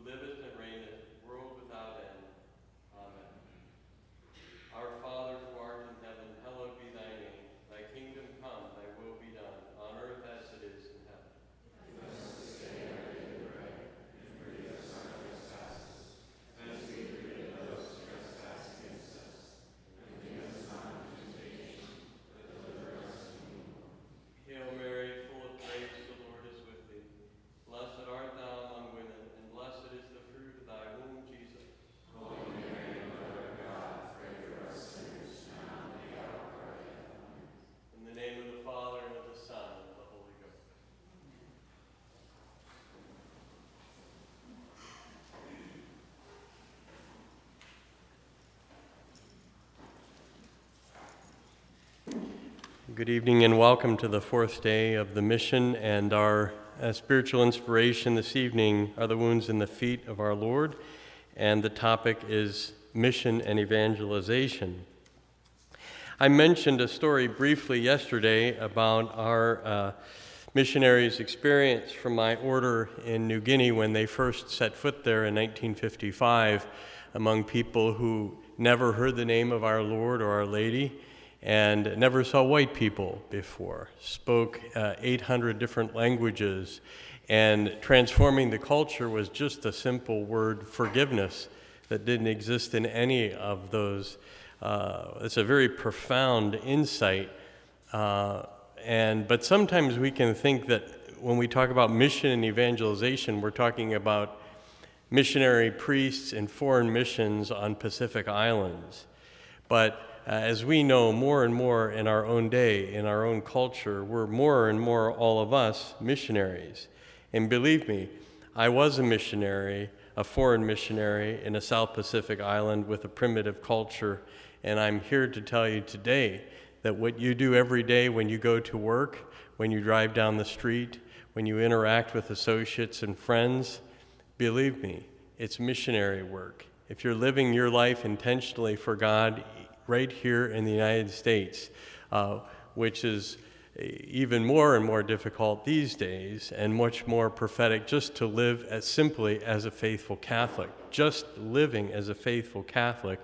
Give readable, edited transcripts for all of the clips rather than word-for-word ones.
liveth and reigneth, world without end. Amen. Our Father, who art in heaven, hallowed be thy name. Thy kingdom come, thy will be done, on earth as it is in heaven. Give us this day our daily bread, and forgive us our trespasses, as we forgive those who trespass against us. And lead us not into temptation, but deliver us from evil. Hail Mary, full of grace, the Lord is with thee. Blessed art thou among women, and blessed is the fruit of thy womb, Jesus. Holy Mary, Mother of God, pray for us sinners, now and at the hour of our death. Amen. In the name of the Father, and of the Son, and of the Holy Ghost. Good evening and welcome to the fourth day of the mission, and our spiritual inspiration this evening are the wounds in the feet of our Lord, and the topic is mission and evangelization. I mentioned a story briefly yesterday about our missionaries' experience from my order in New Guinea when they first set foot there in 1955 among people who never heard the name of our Lord or Our Lady, and never saw white people before, spoke 800 different languages, and transforming the culture was just a simple word, forgiveness, that didn't exist in any of those. It's a very profound insight, but sometimes we can think that when we talk about mission and evangelization, we're talking about missionary priests in foreign missions on Pacific islands. But as we know more and more in our own day, in our own culture, we're more and more, all of us, missionaries. And believe me, I was a missionary, a foreign missionary in a South Pacific island with a primitive culture, and I'm here to tell you today that what you do every day when you go to work, when you drive down the street, when you interact with associates and friends, believe me, it's missionary work. If you're living your life intentionally for God, right here in the United States, which is even more and more difficult these days and much more prophetic, just to live as simply as a faithful Catholic. Just living as a faithful Catholic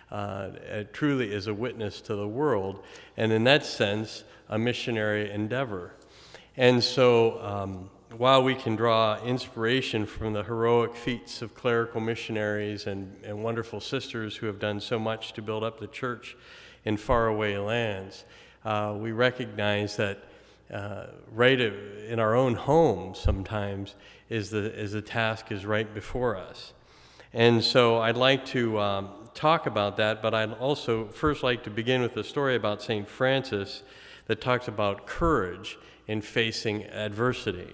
truly is a witness to the world, and in that sense, a missionary endeavor. And so while we can draw inspiration from the heroic feats of clerical missionaries and wonderful sisters who have done so much to build up the church in faraway lands, we recognize that right in our own home sometimes is the task is right before us. And so I'd like to talk about that, but I'd also first like to begin with a story about St. Francis that talks about courage in facing adversity.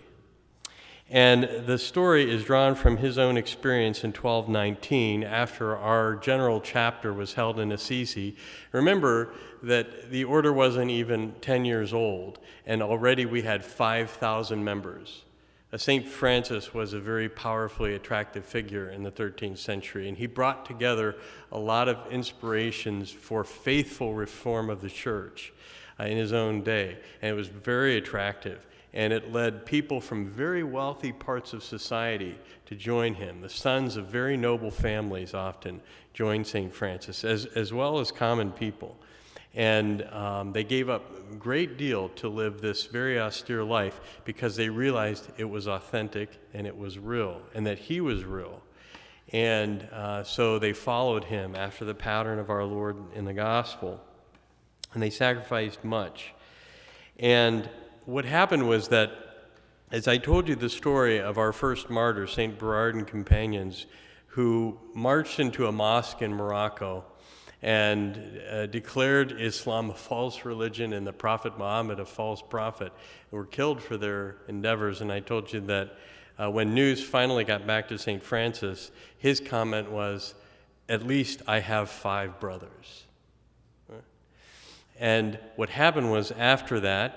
And the story is drawn from his own experience in 1219 after our general chapter was held in Assisi. Remember that the order wasn't even 10 years old, and already we had 5,000 members. St. Francis was a very powerfully attractive figure in the 13th century, and he brought together a lot of inspirations for faithful reform of the church in his own day, and it was very attractive. And it led people from very wealthy parts of society to join him. The sons of very noble families often joined St. Francis, as well as common people. And they gave up a great deal to live this very austere life because they realized it was authentic and it was real, and that he was real. And so they followed him after the pattern of our Lord in the gospel. And they sacrificed much. And what happened was that, as I told you the story of our first martyr, St. Berard and companions, who marched into a mosque in Morocco and declared Islam a false religion and the Prophet Muhammad a false prophet, and were killed for their endeavors. And I told you that when news finally got back to St. Francis, his comment was, "At least I have 5 brothers." And what happened was, after that,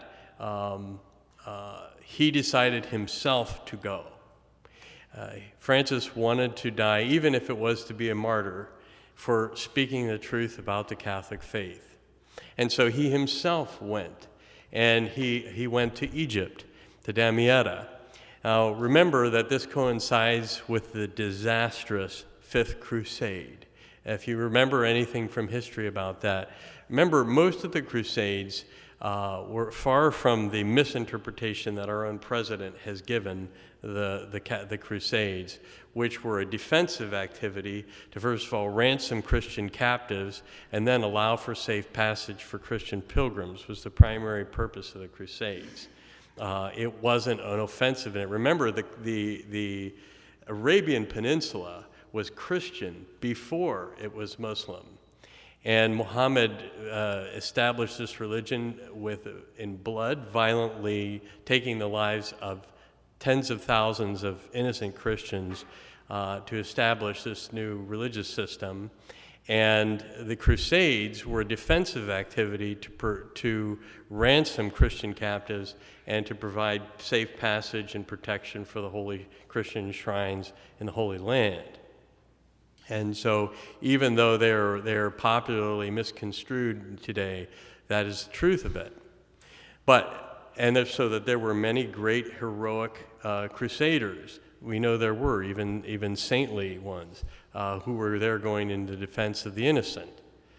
he decided himself to go. Francis wanted to die, even if it was to be a martyr, for speaking the truth about the Catholic faith. And so he himself went, and he went to Egypt, to Damietta. Now, remember that this coincides with the disastrous Fifth Crusade. If you remember anything from history about that, remember most of the Crusades were far from the misinterpretation that our own president has given the Crusades, which were a defensive activity to first of all ransom Christian captives and then allow for safe passage for Christian pilgrims was the primary purpose of the Crusades. It wasn't an offensive. And remember, the Arabian Peninsula was Christian before it was Muslim. And Muhammad established this religion in blood, violently taking the lives of tens of thousands of innocent Christians to establish this new religious system. And the Crusades were a defensive activity to ransom Christian captives and to provide safe passage and protection for the holy Christian shrines in the Holy Land. And so even though they're popularly misconstrued today, that is the truth of it. So that there were many great heroic crusaders. We know there were, even saintly ones, who were there going in the defense of the innocent.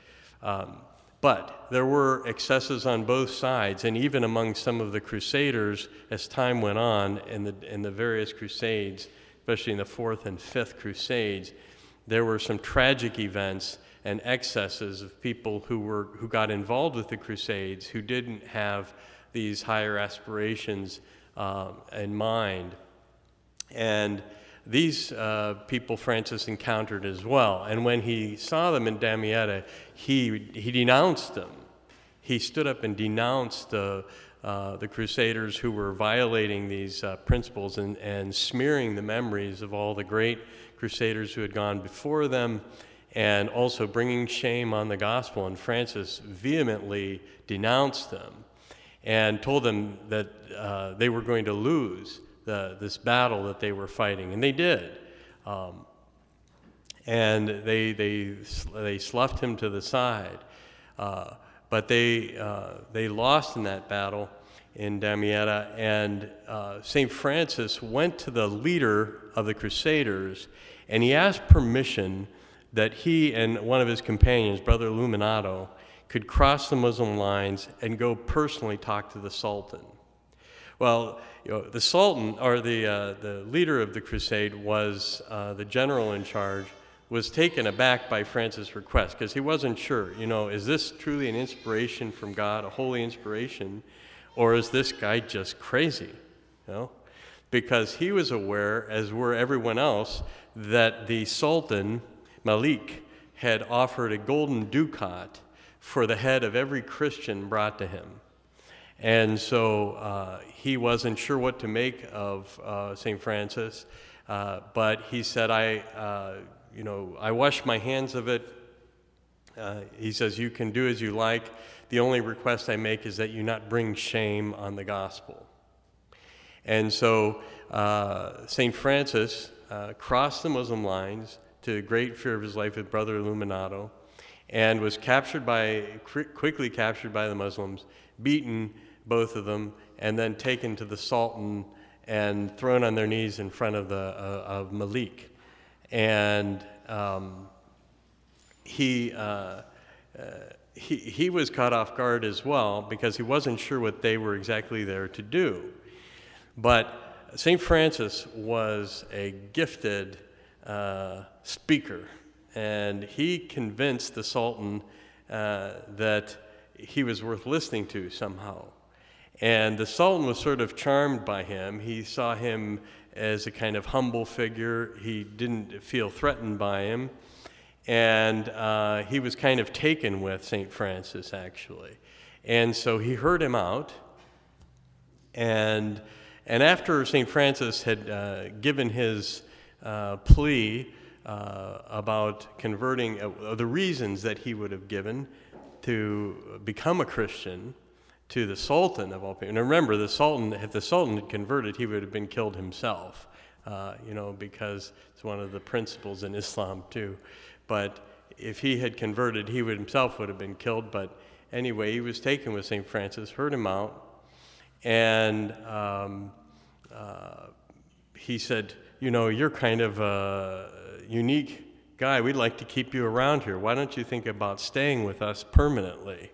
But there were excesses on both sides, and even among some of the crusaders, as time went on in the various crusades, especially in the Fourth and Fifth Crusades, there were some tragic events and excesses of people who got involved with the Crusades who didn't have these higher aspirations in mind. And these people Francis encountered as well. And when he saw them in Damietta, he denounced them. He stood up and denounced the Crusaders who were violating these principles and smearing the memories of all the great Crusaders who had gone before them, and also bringing shame on the gospel. And Francis vehemently denounced them and told them that they were going to lose this battle that they were fighting, and they did. And they sloughed him to the side, but they lost in that battle in Damietta. And St. Francis went to the leader of the Crusaders, and he asked permission that he and one of his companions, Brother Illuminato, could cross the Muslim lines and go personally talk to the Sultan. Well, the Sultan, or the leader of the crusade, was the general in charge, was taken aback by Francis' request because he wasn't sure, is this truly an inspiration from God, a holy inspiration, or is this guy just crazy? Because he was aware, as were everyone else, that the Sultan, Malik, had offered a golden ducat for the head of every Christian brought to him. And so he wasn't sure what to make of St. Francis, but he said, I wash my hands of it. He says, you can do as you like. The only request I make is that you not bring shame on the gospel. And so St. Francis crossed the Muslim lines to great fear of his life with Brother Illuminato, and was quickly captured by the Muslims, beaten, both of them, and then taken to the Sultan and thrown on their knees in front of Malik. And he was caught off guard as well because he wasn't sure what they were exactly there to do. But St. Francis was a gifted speaker, and he convinced the Sultan that he was worth listening to somehow. And the Sultan was sort of charmed by him. He saw him as a kind of humble figure. He didn't feel threatened by him. And he was kind of taken with St. Francis, actually. And so he heard him out. And after St. Francis had given his plea about converting, the reasons that he would have given to become a Christian, to the Sultan of all people. And remember, if the Sultan had converted, he would have been killed himself, because it's one of the principles in Islam too. But if he had converted, he himself would have been killed. But anyway, he was taken with St. Francis, heard him out, and he said, you're kind of a unique guy. We'd like to keep you around here. Why don't you think about staying with us permanently?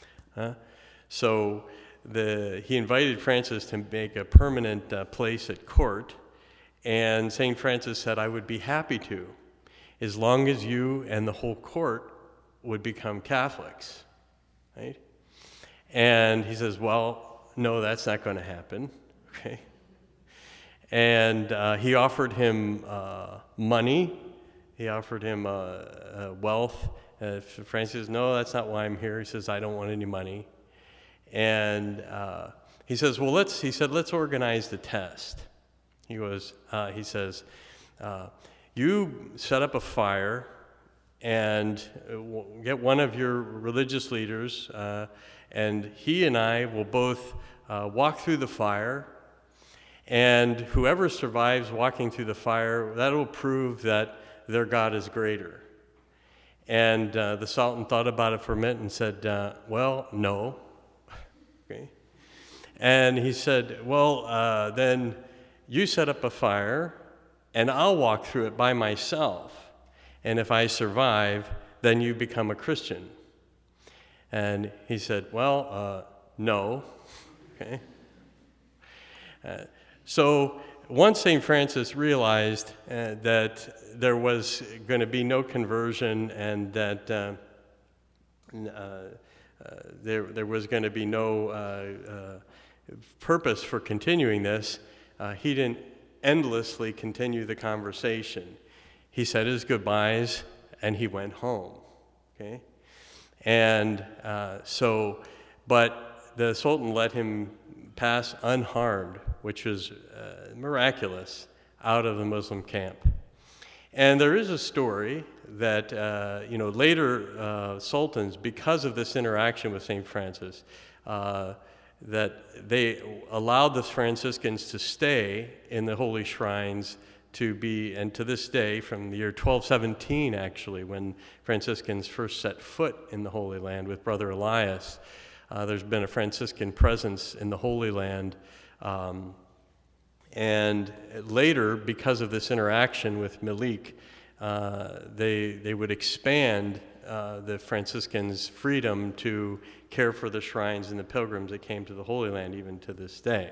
So he invited Francis to make a permanent place at court, and St. Francis said, I would be happy to, as long as you and the whole court would become Catholics, right? And he says, well, no, that's not going to happen, okay? And he offered him money. He offered him wealth. Francis says, no, that's not why I'm here. He says, I don't want any money. And he says, well, let's organize the test. He says, you set up a fire and get one of your religious leaders, and he and I will both walk through the fire, and whoever survives walking through the fire, that will prove that their God is greater. And the Sultan thought about it for a minute and said, well, no. Okay. And he said, well, then you set up a fire, and I'll walk through it by myself. And if I survive, then you become a Christian. And he said, well, no. Okay. So once St. Francis realized that there was going to be no conversion and that there was going to be no purpose for continuing this, he didn't endlessly continue the conversation. He said his goodbyes and he went home. Okay, and but the Sultan let him pass unharmed, which was miraculous, out of the Muslim camp. And there is a story that later sultans, because of this interaction with St. Francis, that they allowed the Franciscans to stay in the holy shrines and to this day, from the year 1217 actually, when Franciscans first set foot in the Holy Land with Brother Elias, there's been a Franciscan presence in the Holy Land. And later, because of this interaction with Malik, they would expand the Franciscans' freedom to care for the shrines and the pilgrims that came to the Holy Land, even to this day.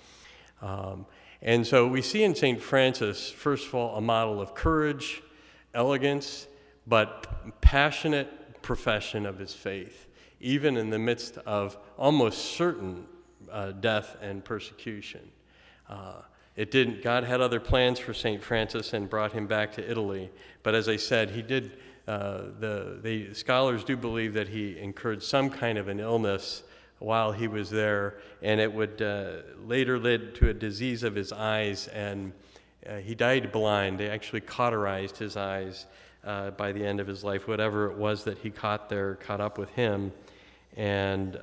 And so we see in St. Francis, first of all, a model of courage, elegance, but passionate profession of his faith, even in the midst of almost certain death and persecution. God had other plans for St. Francis and brought him back to Italy. But as I said, he did. The scholars do believe that he incurred some kind of an illness while he was there, and it would later lead to a disease of his eyes, and he died blind. They actually cauterized his eyes by the end of his life. Whatever it was that he caught there caught up with him, and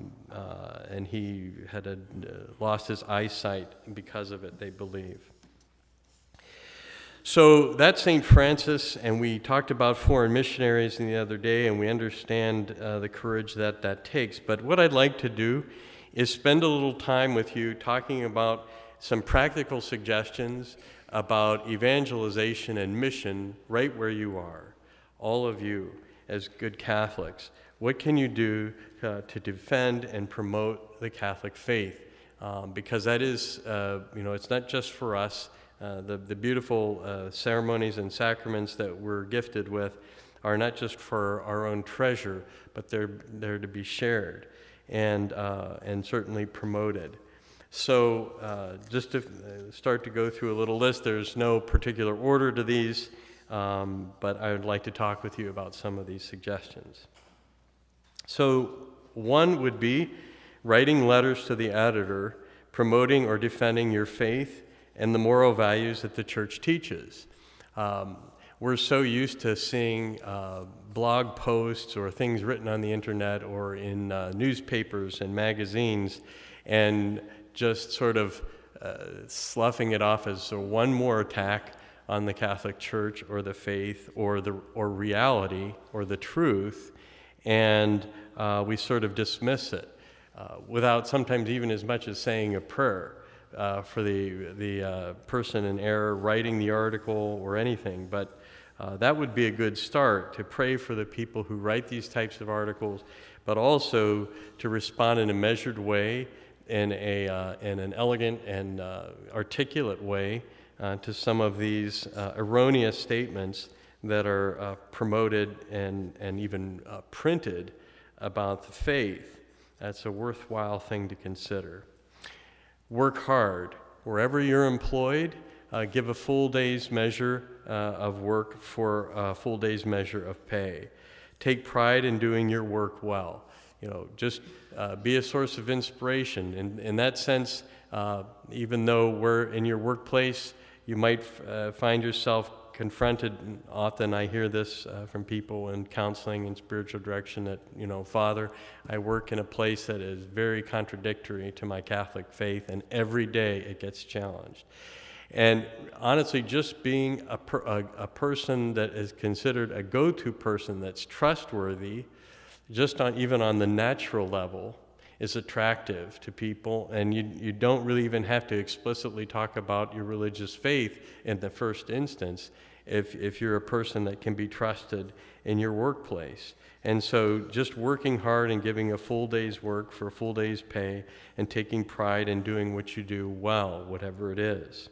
he had lost his eyesight because of it, they believe. So that's St. Francis, and we talked about foreign missionaries the other day, and we understand the courage that takes. But what I'd like to do is spend a little time with you talking about some practical suggestions about evangelization and mission right where you are, all of you as good Catholics. What can you do to defend and promote the Catholic faith? Because that is, it's not just for us. The beautiful ceremonies and sacraments that we're gifted with are not just for our own treasure, but they're to be shared and certainly promoted. So just to start to go through a little list, there's no particular order to these, but I would like to talk with you about some of these suggestions. So one would be writing letters to the editor, promoting or defending your faith and the moral values that the church teaches. We're so used to seeing blog posts or things written on the internet or in newspapers and magazines and just sort of sloughing it off as one more attack on the Catholic Church or the faith or reality or the truth, and we sort of dismiss it without sometimes even as much as saying a prayer. for the person in error writing the article or anything, but that would be a good start, to pray for the people who write these types of articles, but also to respond in a measured way, in an elegant and articulate way to some of these erroneous statements that are promoted and even printed about the faith. That's a worthwhile thing to consider. Work hard. Wherever you're employed, give a full day's measure of work for a full day's measure of pay. Take pride in doing your work well. Just be a source of inspiration. In that sense, even though we're in your workplace, you might find yourself confronted. Often I hear this from people in counseling and spiritual direction that, Father, I work in a place that is very contradictory to my Catholic faith, and every day it gets challenged. And honestly, just being a person that is considered a go-to person that's trustworthy, even on the natural level, is attractive to people, and you don't really even have to explicitly talk about your religious faith in the first instance if you're a person that can be trusted in your workplace. And so just working hard and giving a full day's work for a full day's pay and taking pride in doing what you do well, whatever it is.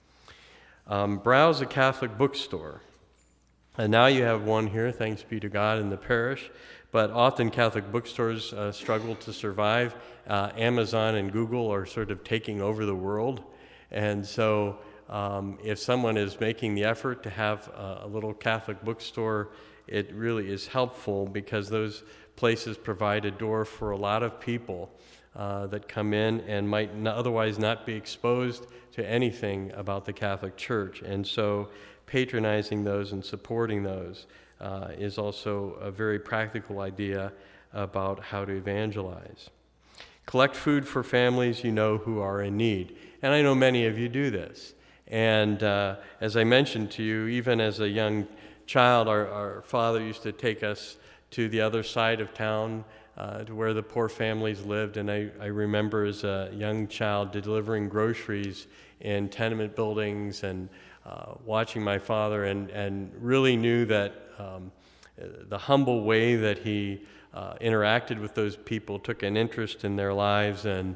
Browse a Catholic bookstore. And now you have one here, thanks be to God, in the parish. But often Catholic bookstores struggle to survive. Amazon and Google are sort of taking over the world. And so if someone is making the effort to have a little Catholic bookstore, it really is helpful, because those places provide a door for a lot of people that come in and might otherwise not be exposed to anything about the Catholic Church. And so patronizing those and supporting those is also a very practical idea about how to evangelize. Collect food for families who are in need. And I know many of you do this. And as I mentioned to you, even as a young child, our father used to take us to the other side of town to where the poor families lived. And I remember as a young child delivering groceries in tenement buildings and watching my father, and really knew that the humble way that he interacted with those people, took an interest in their lives, and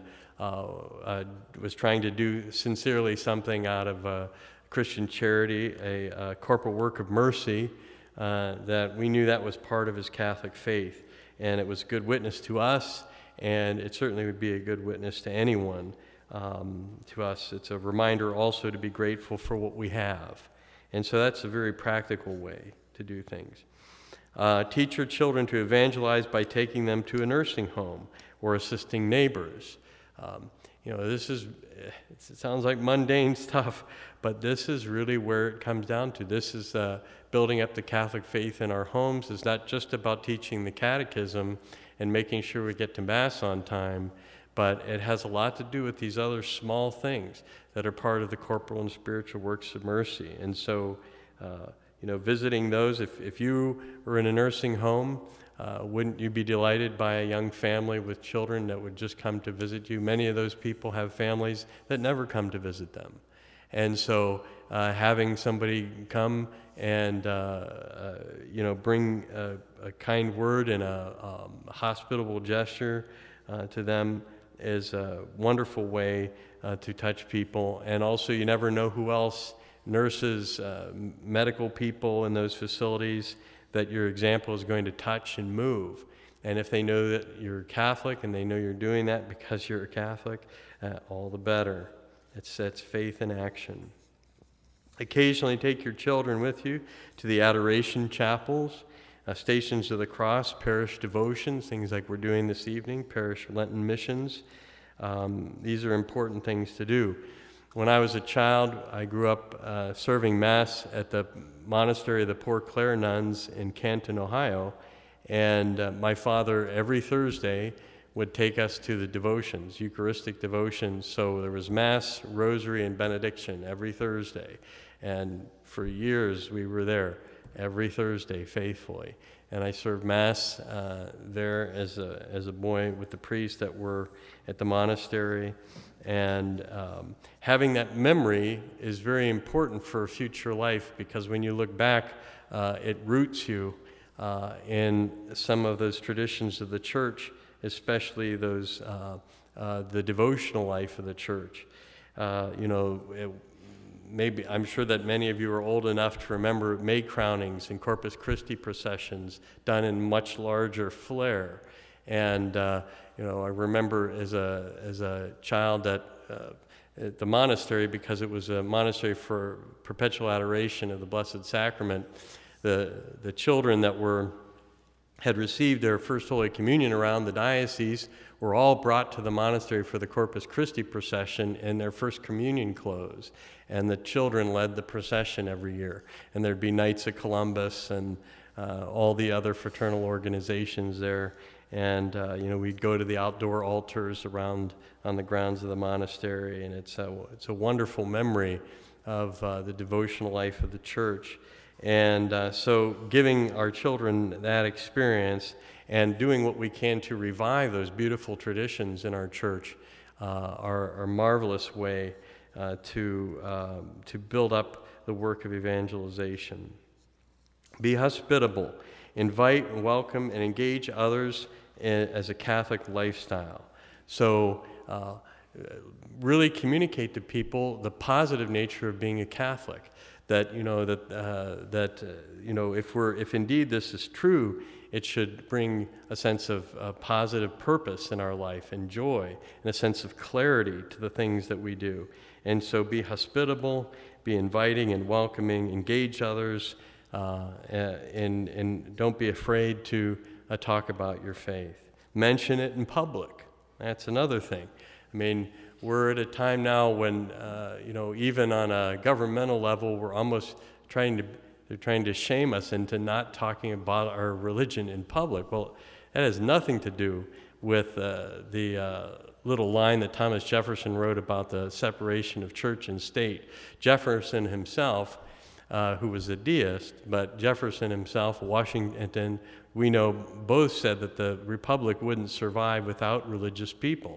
was trying to do sincerely something out of Christian charity, a corporal work of mercy, that we knew that was part of his Catholic faith. And it was a good witness to us, and it certainly would be a good witness to anyone. To us, it's a reminder also to be grateful for what we have. And so that's a very practical way to do things. Teach your children to evangelize by taking them to a nursing home or assisting neighbors. It sounds like mundane stuff, but this is really where it comes down to. This is building up the Catholic faith in our homes. It's not just about teaching the catechism and making sure we get to Mass on time, but it has a lot to do with these other small things that are part of the corporal and spiritual works of mercy. And so, visiting those, if you were in a nursing home, wouldn't you be delighted by a young family with children that would just come to visit you? Many of those people have families that never come to visit them. And so having somebody come and, bring a kind word and a hospitable gesture to them is a wonderful way to touch people. And also, you never know who else, nurses, medical people in those facilities, that your example is going to touch and move. And if they know that you're Catholic and they know you're doing that because you're a Catholic, all the better. It's faith in action. Occasionally take your children with you to the adoration chapels, Stations of the Cross, parish devotions, things like we're doing this evening, parish Lenten missions. These are important things to do. When I was a child, I grew up serving Mass at the Monastery of the Poor Clare Nuns in Canton, Ohio, and my father every Thursday would take us to the devotions, Eucharistic devotions. So there was Mass, Rosary, and Benediction every Thursday, and for years we were there. every Thursday faithfully. And I served Mass there as a boy with the priests that were at the monastery. And having that memory is very important for future life, because when you look back, it roots you in some of those traditions of the church, especially those the devotional life of the church. Maybe I'm sure that many of you are old enough to remember May crownings and Corpus Christi processions done in much larger flair. And I remember as a child at the monastery, because it was a monastery for perpetual adoration of the Blessed Sacrament, the children that had received their first Holy Communion around the diocese were all brought to the monastery for the Corpus Christi procession in their first communion clothes. And the children led the procession every year. And there'd be Knights of Columbus and all the other fraternal organizations there. And, we'd go to the outdoor altars on the grounds of the monastery. And it's a wonderful memory of the devotional life of the church. And so giving our children that experience and doing what we can to revive those beautiful traditions in our church are a marvelous way to build up the work of evangelization. Be hospitable. Invite and welcome and engage others as a Catholic lifestyle. So really communicate to people the positive nature of being a Catholic. That if indeed this is true, it should bring a sense of positive purpose in our life and joy and a sense of clarity to the things that we do. And so be hospitable, be inviting and welcoming, engage others, and don't be afraid to talk about your faith. Mention it in public. That's another thing. I mean, we're at a time now when, even on a governmental level, we're almost they're trying to shame us into not talking about our religion in public. Well, that has nothing to do with the little line that Thomas Jefferson wrote about the separation of church and state. Jefferson himself, who was a deist, but Jefferson himself, Washington, we know both said that the republic wouldn't survive without religious people.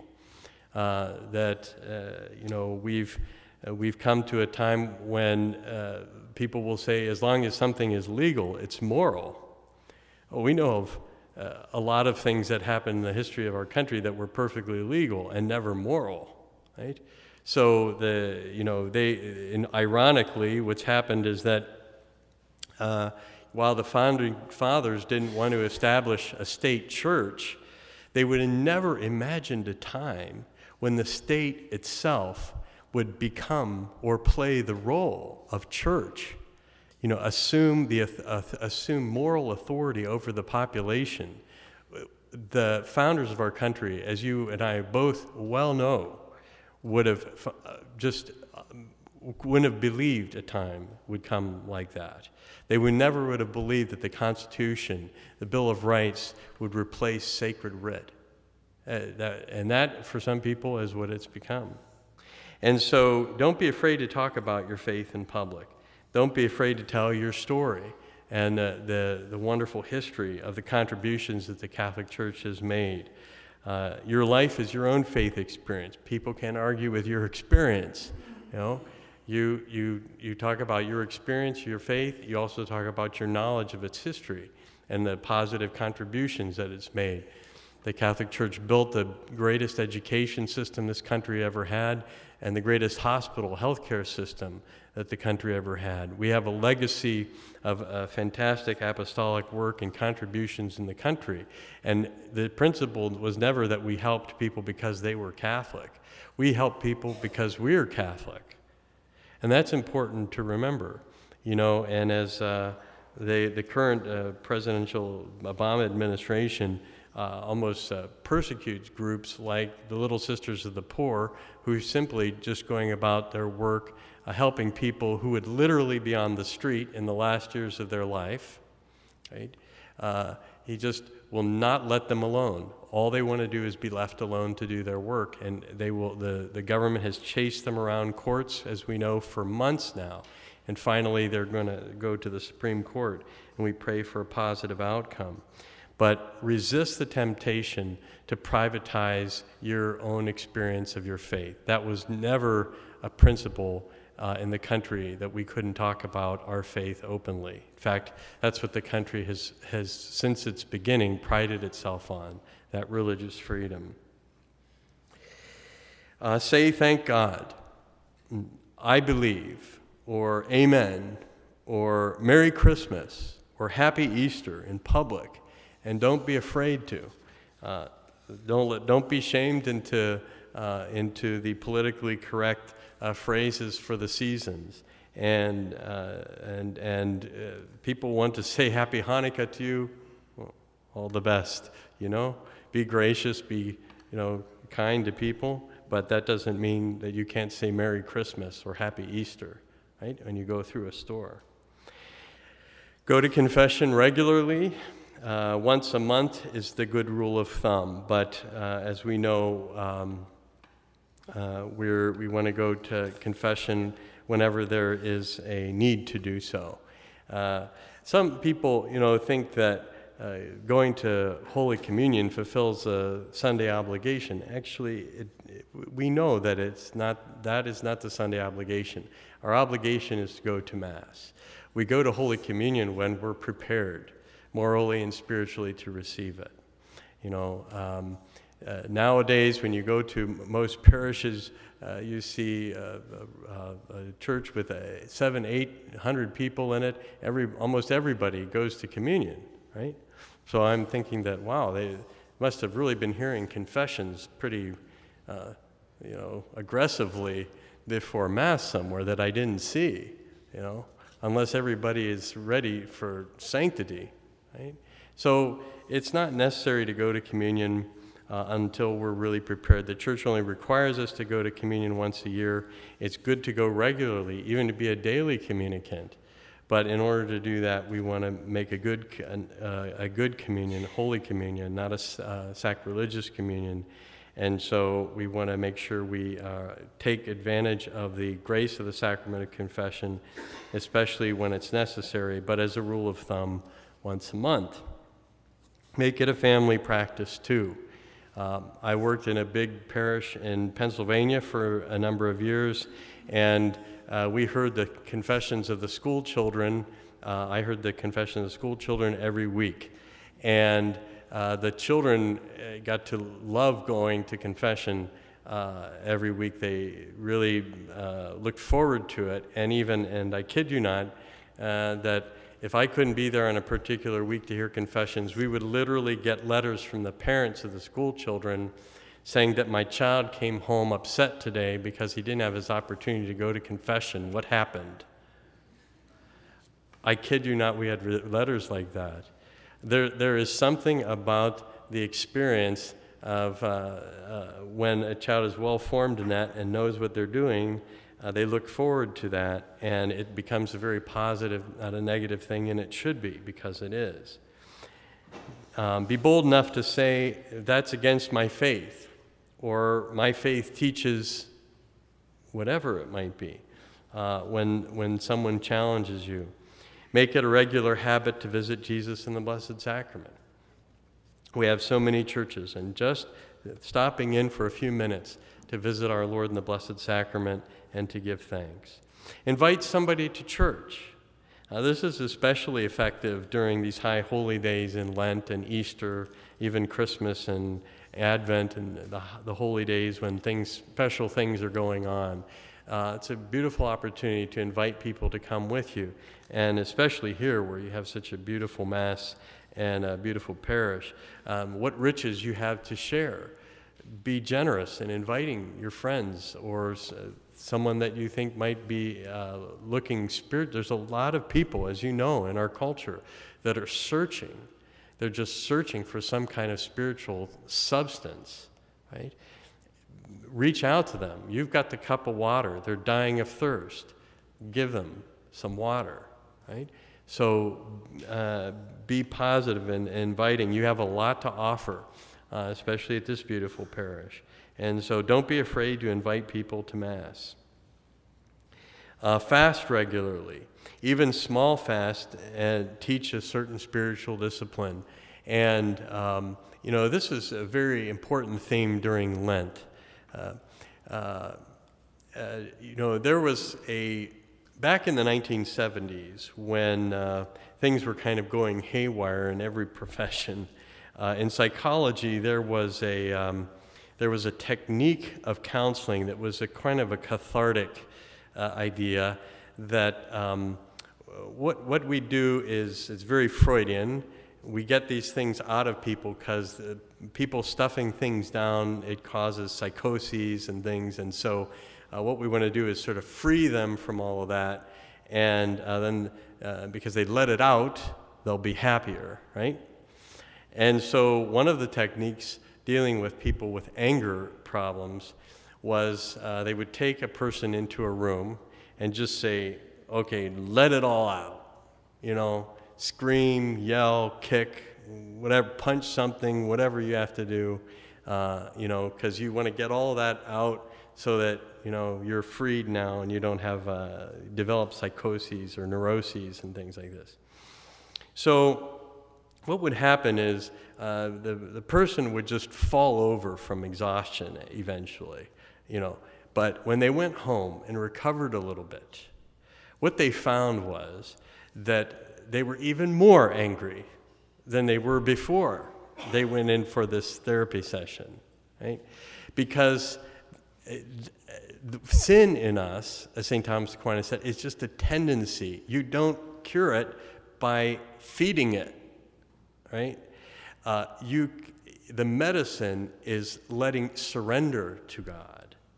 We've come to a time when people will say, as long as something is legal, it's moral. Well, we know of a lot of things that happened in the history of our country that were perfectly legal and never moral, right? So ironically, what's happened is that while the founding fathers didn't want to establish a state church, they would have never imagined a time when the state itself would become or play the role of church, assume moral authority over the population. The founders of our country, as you and I both well know, wouldn't have believed a time would come like that. They would have believed that the Constitution, the Bill of Rights, would replace sacred writ. And that, for some people, is what it's become. And so don't be afraid to talk about your faith in public. Don't be afraid to tell your story and the wonderful history of the contributions that the Catholic Church has made. Your life is your own faith experience. People can't argue with your experience. You talk about your experience, your faith. You also talk about your knowledge of its history and the positive contributions that it's made. The Catholic Church built the greatest education system this country ever had and the greatest healthcare system that the country ever had. We have a legacy of fantastic apostolic work and contributions in the country. And the principle was never that we helped people because they were Catholic. We helped people because we're Catholic. And that's important to remember. And as the current presidential Obama administration almost persecutes groups like the Little Sisters of the Poor, who are simply just going about their work helping people who would literally be on the street in the last years of their life. Right? He just will not let them alone. All they want to do is be left alone to do their work, and they will. The government has chased them around courts, as we know, for months now, And finally, they're going to go to the Supreme Court, and we pray for a positive outcome. But resist the temptation to privatize your own experience of your faith. That was never a principle in the country, that we couldn't talk about our faith openly. In fact, that's what the country has since its beginning prided itself on, that religious freedom. Say thank God, I believe, or amen, or Merry Christmas, or Happy Easter in public, and don't be afraid to. Don't be shamed into the politically correct phrases for the seasons. And people want to say Happy Hanukkah to you. Well, all the best, Be gracious, be, kind to people, but that doesn't mean that you can't say Merry Christmas or Happy Easter, right, when you go through a store. Go to confession regularly. Once a month is the good rule of thumb, but as we know, we want to go to confession whenever there is a need to do so. Some people, think that going to Holy Communion fulfills a Sunday obligation. Actually, we know that that is not the Sunday obligation. Our obligation is to go to Mass. We go to Holy Communion when we're prepared, morally and spiritually, to receive it. Nowadays, when you go to most parishes, you see a church with 700-800 people in it. Almost everybody goes to communion, right? So I'm thinking that, wow, they must have really been hearing confessions pretty, aggressively before Mass somewhere that I didn't see, unless everybody is ready for sanctity, right? So it's not necessary to go to communion until we're really prepared. The church only requires us to go to communion once a year. It's good to go regularly, even to be a daily communicant. But in order to do that, we want to make a good communion, Holy Communion, not a sacrilegious communion. And so we want to make sure we take advantage of the grace of the sacrament of confession, especially when it's necessary, but as a rule of thumb, once a month. Make it a family practice too. I worked in a big parish in Pennsylvania for a number of years, and we heard the confessions of the school children. I heard the confession of the school children every week. And the children got to love going to confession every week. They really looked forward to it. And I kid you not, that if I couldn't be there on a particular week to hear confessions, we would literally get letters from the parents of the school children saying that my child came home upset today because he didn't have his opportunity to go to confession. What happened? I kid you not, we had letters like that. There is something about the experience of when a child is well-formed in that and knows what they're doing. They look forward to that, and it becomes a very positive, not a negative thing, and it should be, because it is. Be bold enough to say, that's against my faith, or my faith teaches whatever it might be, when someone challenges you. Make it a regular habit to visit Jesus in the Blessed Sacrament. We have so many churches, and just stopping in for a few minutes to visit our Lord in the Blessed Sacrament and to give thanks. Invite somebody to church. This is especially effective during these high holy days in Lent and Easter, even Christmas and Advent and the holy days when special things are going on. It's a beautiful opportunity to invite people to come with you, and especially here where you have such a beautiful Mass and a beautiful parish. What riches you have to share. Be generous in inviting your friends or someone that you think might be looking spirit. There's a lot of people, as you know, in our culture that are searching. They're just searching for some kind of spiritual substance, right? Reach out to them. You've got the cup of water. They're dying of thirst. Give them some water, right? So be positive in inviting. You have a lot to offer, especially at this beautiful parish. And so don't be afraid to invite people to Mass. Fast regularly. Even small fast teach a certain spiritual discipline. And, this is a very important theme during Lent. There was back in the 1970s when things were kind of going haywire in every profession. In psychology, there was a technique of counseling that was a kind of a cathartic idea that what we do is, it's very Freudian. We get these things out of people because people stuffing things down, it causes psychoses and things. And so what we want to do is sort of free them from all of that. And then because they let it out, they'll be happier, right? And so one of the techniques dealing with people with anger problems was they would take a person into a room and just say, okay, let it all out. Scream, yell, kick, whatever, punch something, whatever you have to do, because you want to get all of that out so that, you're freed now and you don't have develop psychoses or neuroses and things like this. So what would happen is the person would just fall over from exhaustion eventually, But when they went home and recovered a little bit, what they found was that they were even more angry than they were before they went in for this therapy session, right? Because sin in us, as St. Thomas Aquinas said, is just a tendency. You don't cure it by feeding it, right? The medicine is letting surrender to God.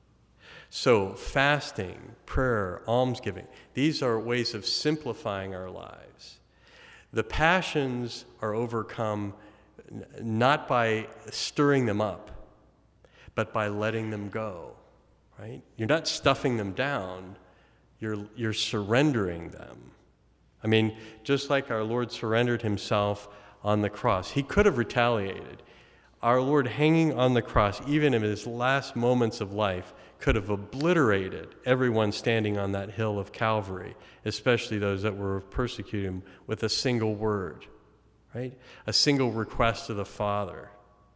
So fasting, prayer, almsgiving, these are ways of simplifying our lives. The passions are overcome not by stirring them up, but by letting them go, right? You're not stuffing them down, you're surrendering them. I mean, just like our Lord surrendered himself on the cross, he could have retaliated. Our Lord hanging on the cross, even in his last moments of life, could have obliterated everyone standing on that hill of Calvary, especially those that were persecuting him, with a single word, right? A single request to the Father,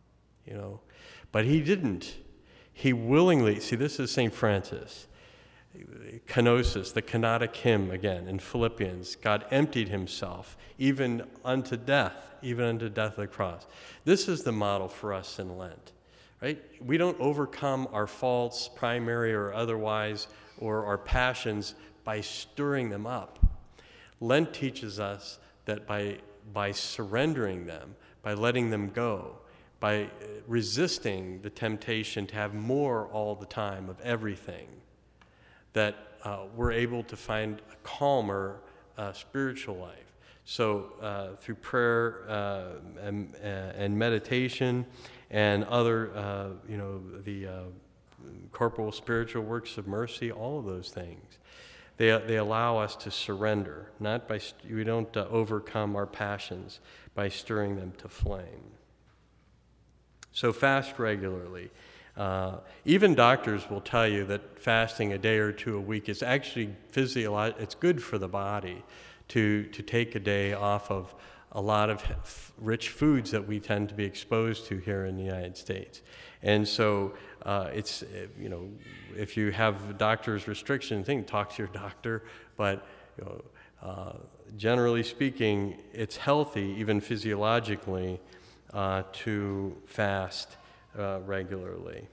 But he didn't. He willingly, see, this is St. Francis, kenosis, the kenotic hymn again in Philippians, God emptied himself even unto death of the cross. This is the model for us in Lent. Right? We don't overcome our faults, primary or otherwise, or our passions by stirring them up. Lent teaches us that by surrendering them, by letting them go, by resisting the temptation to have more all the time of everything, that we're able to find a calmer spiritual life. So through prayer and meditation, and other, the corporal spiritual works of mercy, all of those things. They allow us to surrender, we don't overcome our passions by stirring them to flame. So fast regularly. Even doctors will tell you that fasting a day or two a week is actually it's good for the body to take a day off of a lot of rich foods that we tend to be exposed to here in the United States. And so it's, if you have doctor's restrictions, talk to your doctor, but generally speaking, it's healthy, even physiologically, to fast regularly.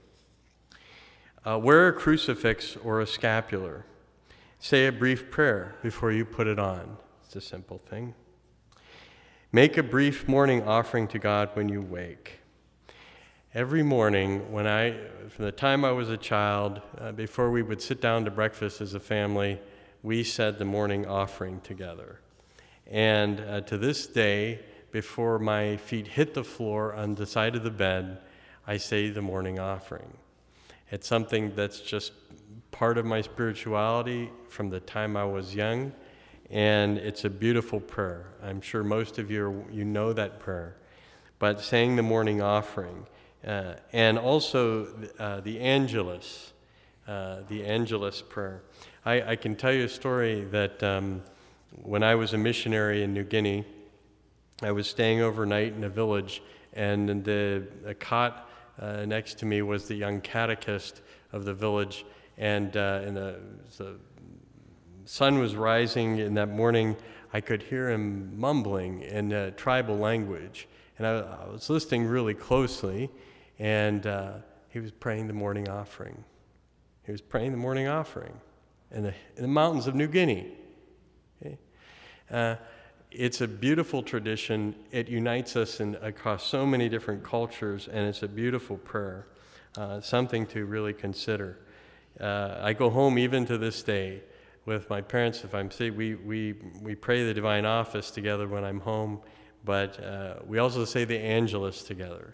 Wear a crucifix or a scapular. Say a brief prayer before you put it on. It's a simple thing. Make a brief morning offering to God when you wake. Every morning, from the time I was a child, before we would sit down to breakfast as a family, we said the morning offering together. And to this day, before my feet hit the floor on the side of the bed, I say the morning offering. It's something that's just part of my spirituality from the time I was young. And it's a beautiful prayer. I'm sure most of you know that prayer. But saying the morning offering, and also the Angelus, the Angelus prayer. I can tell you a story that when I was a missionary in New Guinea, I was staying overnight in a village, and the cot next to me was the young catechist of the village, and the sun was rising in that morning. I could hear him mumbling in a tribal language, and I was listening really closely, and he was praying the morning offering. He was praying the morning offering in the mountains of New Guinea. Okay? It's a beautiful tradition. It unites us across so many different cultures, and it's a beautiful prayer, something to really consider. I go home even to this day with my parents. If I'm sick, we pray the Divine Office together when I'm home, but we also say the Angelus together.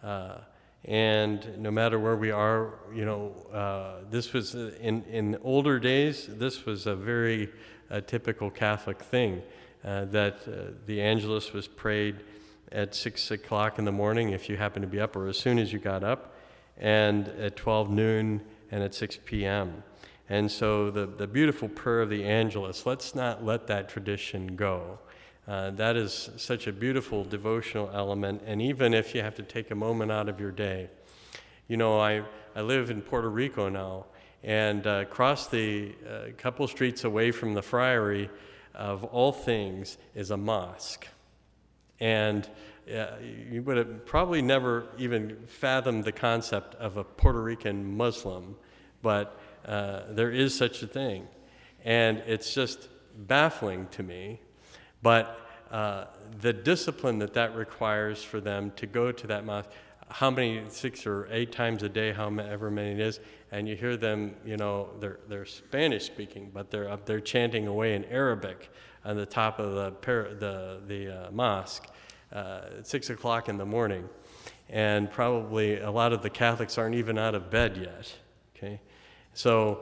And no matter where we are, this was in older days, this was a very typical Catholic thing, that the Angelus was prayed at 6 o'clock in the morning if you happen to be up, or as soon as you got up, and at 12 noon and at 6 p.m. And so the beautiful prayer of the Angelus, let's not let that tradition go. That is such a beautiful devotional element, and even if you have to take a moment out of your day. I live in Puerto Rico now, and across the couple streets away from the friary, of all things, is a mosque. And you would have probably never even fathomed the concept of a Puerto Rican Muslim, but there is such a thing. And it's just baffling to me. But the discipline that requires for them to go to that mosque, how many, 6 or 8 times a day, however many it is, and you hear them, they're Spanish speaking, but they're up there chanting away in Arabic on the top of the mosque at 6 o'clock in the morning. And probably a lot of the Catholics aren't even out of bed yet, okay? So,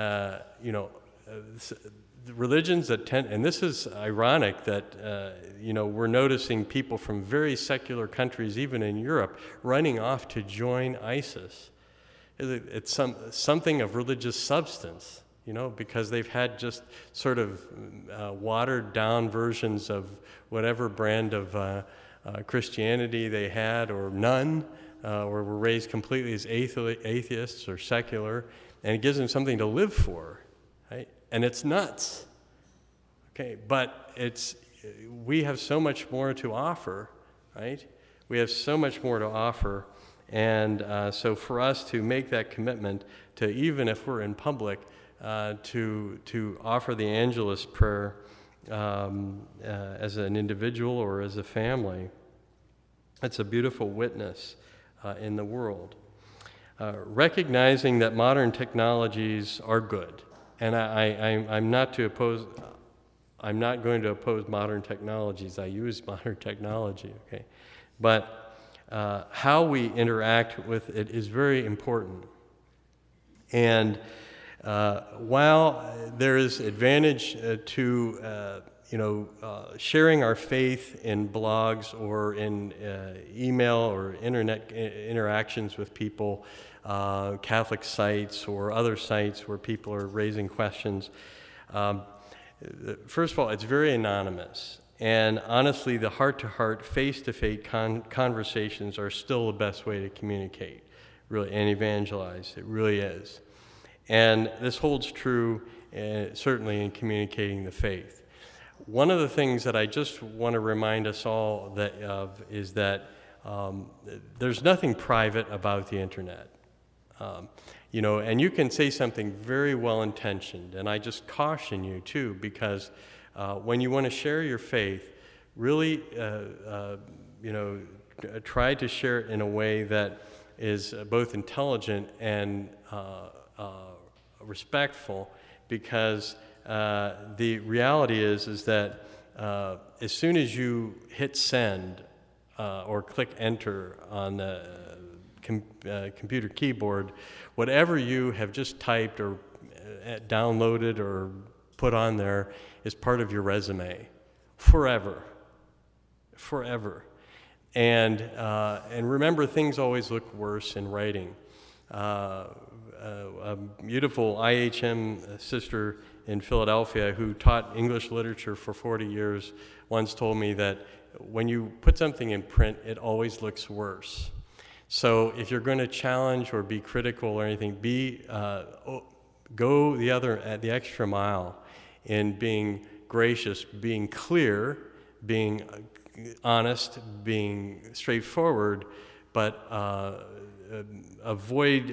the religions that tend, and this is ironic that, we're noticing people from very secular countries, even in Europe, running off to join ISIS. It's something of religious substance, because they've had just sort of watered down versions of whatever brand of Christianity they had, or none, or were raised completely as atheists or secular, and it gives them something to live for, right? And it's nuts, okay? But we have so much more to offer, right? We have so much more to offer, and so for us to make that commitment to, even if we're in public, to offer the Angelus prayer as an individual or as a family, it's a beautiful witness in the world. Recognizing that modern technologies are good. And I'm not going to oppose modern technologies. I use modern technology, okay? But how we interact with it is very important. And while there is advantage to sharing our faith in blogs or in email or internet interactions with people, Catholic sites or other sites where people are raising questions. First of all, it's very anonymous. And honestly, the heart-to-heart, face-to-face conversations are still the best way to communicate, really, and evangelize. It really is. And this holds true certainly in communicating the faith. One of the things that I just want to remind us all of is that there's nothing private about the internet. And you can say something very well-intentioned, and I just caution you too, because when you want to share your faith, really, try to share it in a way that is both intelligent and respectful, because the reality is that as soon as you hit send or click enter on the computer keyboard, whatever you have just typed or downloaded or put on there is part of your resume forever. And remember, things always look worse in writing. a beautiful IHM sister in Philadelphia who taught English literature for 40 years once told me that when you put something in print, it always looks worse. So if you're going to challenge or be critical or anything, go the extra mile in being gracious, being clear, being honest, being straightforward, but avoid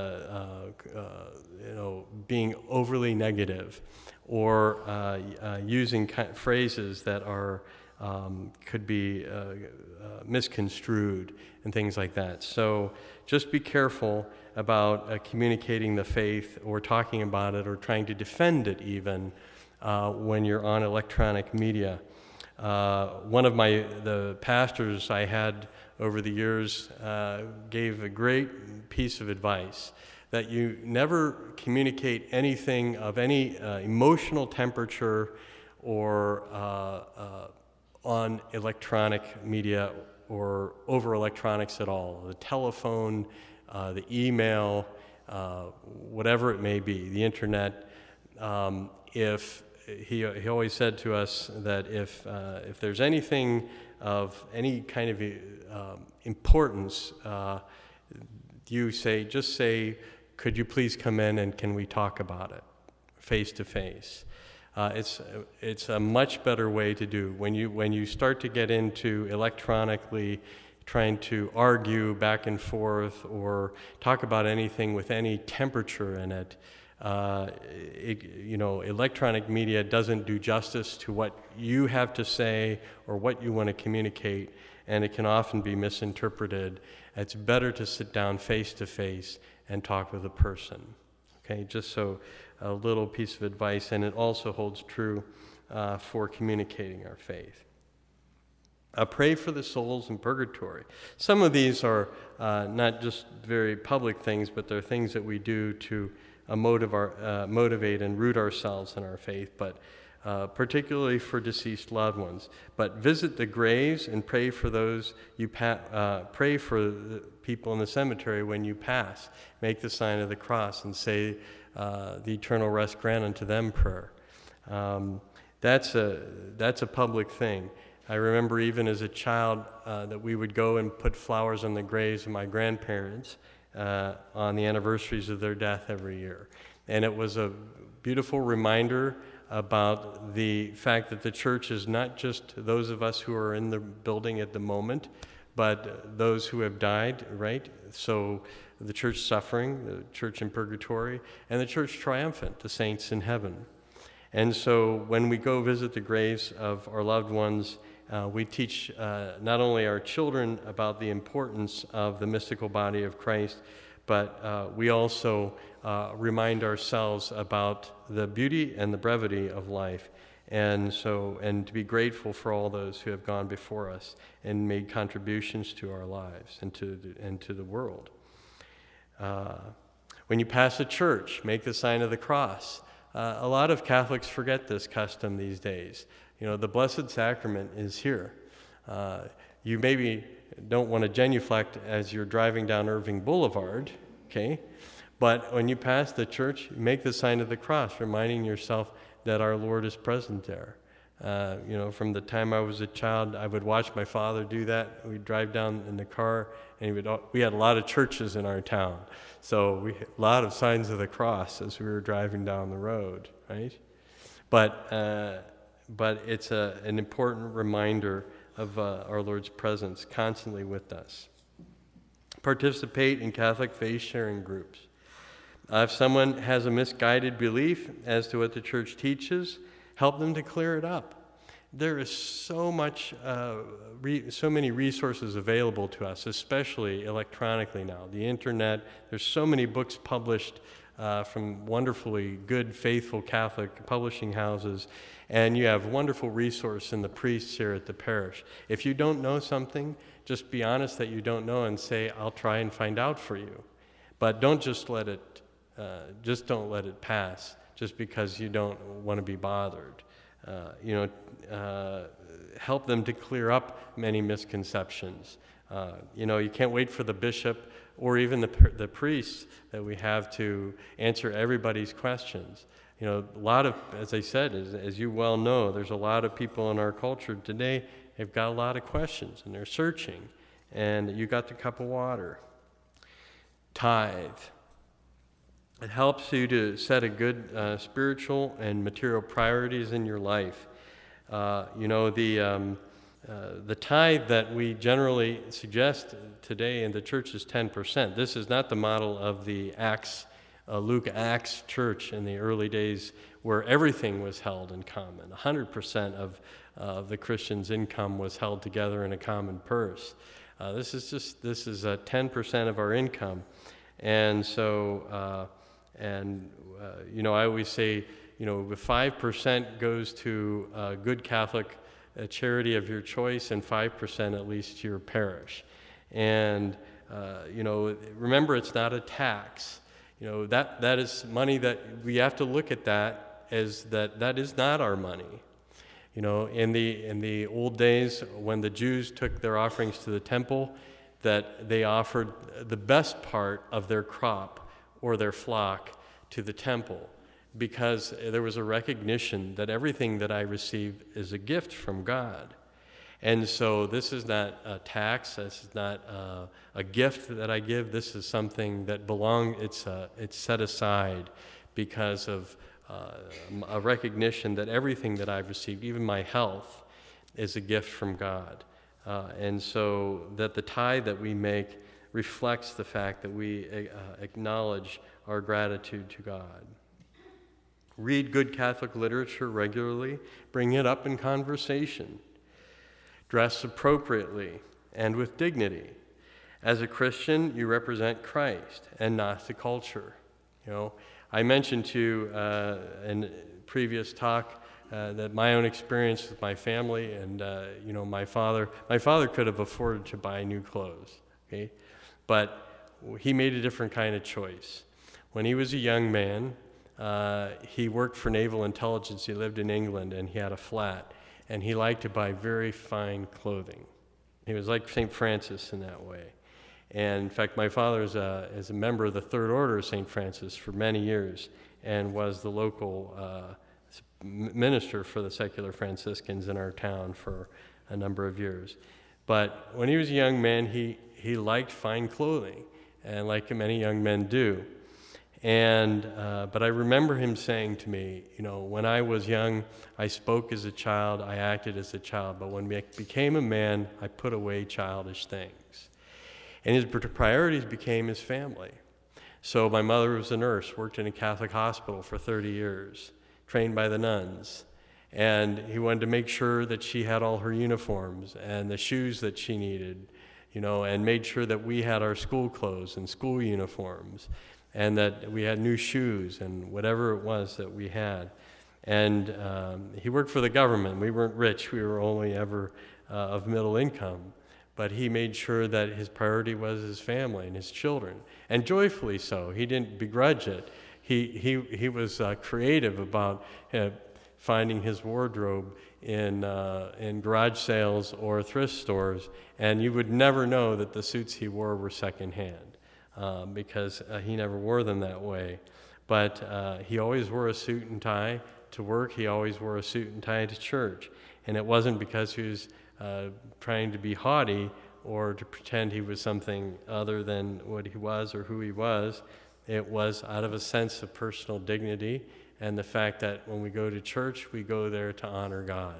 being overly negative or using phrases that are could be misconstrued and things like that. So just be careful about communicating the faith or talking about it or trying to defend it even when you're on electronic media. One of the pastors I had over the years gave a great piece of advice that you never communicate anything of any emotional temperature or on electronic media or over electronics at all. The telephone, the email, whatever it may be, the internet. If he always said to us that if there's anything of any kind of importance, just say, could you please come in and can we talk about it face to face? It's a much better way to do. When you start to get into electronically trying to argue back and forth or talk about anything with any temperature in it, electronic media doesn't do justice to what you have to say or what you want to communicate, and it can often be misinterpreted. It's better to sit down face to face and talk with a person. Okay, just so a little piece of advice, and it also holds true for communicating our faith. Pray for the souls in purgatory. Some of these are not just very public things, but they're things that we do to motivate and root ourselves in our faith, but particularly for deceased loved ones. But visit the graves and pray for those pray for the people in the cemetery when you pass. Make the sign of the cross and say the eternal rest grant unto them prayer. That's a public thing. I remember even as a child that we would go and put flowers on the graves of my grandparents on the anniversaries of their death every year. And it was a beautiful reminder about the fact that the church is not just those of us who are in the building at the moment, but those who have died, right? So the church suffering, the church in purgatory, and the church triumphant, the saints in heaven. And so when we go visit the graves of our loved ones, we teach not only our children about the importance of the mystical body of Christ, but we also remind ourselves about the beauty and the brevity of life, and to be grateful for all those who have gone before us and made contributions to our lives and to the world. When you pass a church, make the sign of the cross. A lot of Catholics forget this custom these days. The Blessed Sacrament is here. You maybe don't want to genuflect as you're driving down Irving Boulevard, okay? But when you pass the church, make the sign of the cross, reminding yourself that our Lord is present there. From the time I was a child, I would watch my father do that. We'd drive down in the car, and we had a lot of churches in our town. So we had a lot of signs of the cross as we were driving down the road, right? But it's an important reminder of our Lord's presence constantly with us. Participate in Catholic faith sharing groups. If someone has a misguided belief as to what the church teaches, help them to clear it up. There is so many resources available to us, especially electronically now. The internet, there's so many books published from wonderfully good, faithful Catholic publishing houses, and you have wonderful resource in the priests here at the parish. If you don't know something, just be honest that you don't know and say, I'll try and find out for you. But don't just let it pass just because you don't want to be bothered. Help them to clear up many misconceptions You can't wait for the bishop or even the priest that we have to answer everybody's questions. A lot of, as I said, as you well know, there's a lot of people in our culture today, they've got a lot of questions and they're searching. And you got the cup of water. Tithe. It helps you to set a good spiritual and material priorities in your life. The tithe that we generally suggest today in the church is 10%. This is not the model of the Luke Acts church in the early days where everything was held in common. 100% of the Christians' income was held together in a common purse. This is 10% of our income. And so, I always say, if 5% goes to a good Catholic charity of your choice and 5% at least to your parish. And, remember, it's not a tax. That is money that we have to look at that as that is not our money. In the old days when the Jews took their offerings to the temple, that they offered the best part of their crop or their flock to the temple, because there was a recognition that everything that I receive is a gift from God. And so this is not a tax, this is not a gift that I give, this is something that it's set aside because of a recognition that everything that I've received, even my health, is a gift from God. And so that the tithe that we make reflects the fact that we acknowledge our gratitude to God. Read good Catholic literature regularly. Bring it up in conversation. Dress appropriately and with dignity. As a Christian, you represent Christ and not the culture. I mentioned to you in a previous talk that my own experience with my family and my father could have afforded to buy new clothes, okay? But he made a different kind of choice. When he was a young man, he worked for naval intelligence. He lived in England and he had a flat, and he liked to buy very fine clothing. He was like St. Francis in that way. And in fact, my father is a member of the Third Order of St. Francis for many years and was the local minister for the secular Franciscans in our town for a number of years. But when he was a young man, he liked fine clothing, and like many young men do. And but I remember him saying to me, when I was young, I spoke as a child, I acted as a child, but when I became a man, I put away childish things. And his priorities became his family. So my mother was a nurse, worked in a Catholic hospital for 30 years, trained by the nuns. And he wanted to make sure that she had all her uniforms and the shoes that she needed, and made sure that we had our school clothes and school uniforms, and that we had new shoes and whatever it was that we had. And he worked for the government. We weren't rich. We were only ever of middle income. But he made sure that his priority was his family and his children, and joyfully so. He didn't begrudge it. He was creative about finding his wardrobe in garage sales or thrift stores, and you would never know that the suits he wore were secondhand because he never wore them that way. But he always wore a suit and tie to work. He always wore a suit and tie to church, and it wasn't because he was trying to be haughty or to pretend he was something other than what he was or who he was. It was out of a sense of personal dignity and the fact that when we go to church, we go there to honor God.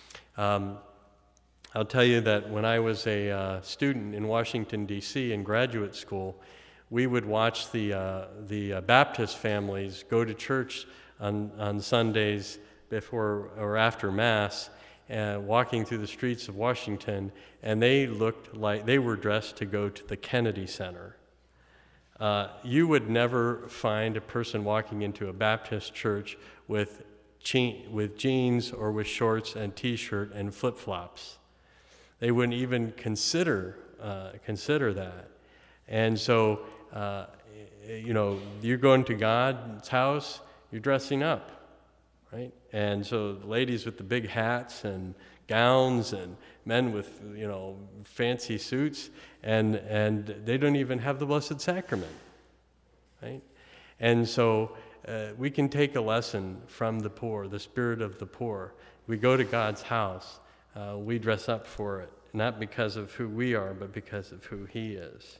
I'll tell you that when I was a student in Washington, D.C. in graduate school, we would watch the Baptist families go to church on Sundays before or after Mass, walking through the streets of Washington, and they looked like they were dressed to go to the Kennedy Center. You would never find a person walking into a Baptist church with jeans or with shorts and T-shirt and flip-flops. They wouldn't even consider that. And so, you're going to God's house, you're dressing up, right? And so the ladies with the big hats and gowns and men with, fancy suits, and they don't even have the Blessed Sacrament, right? And so we can take a lesson from the poor, the spirit of the poor. We go to God's house. We dress up for it, not because of who we are, but because of who He is.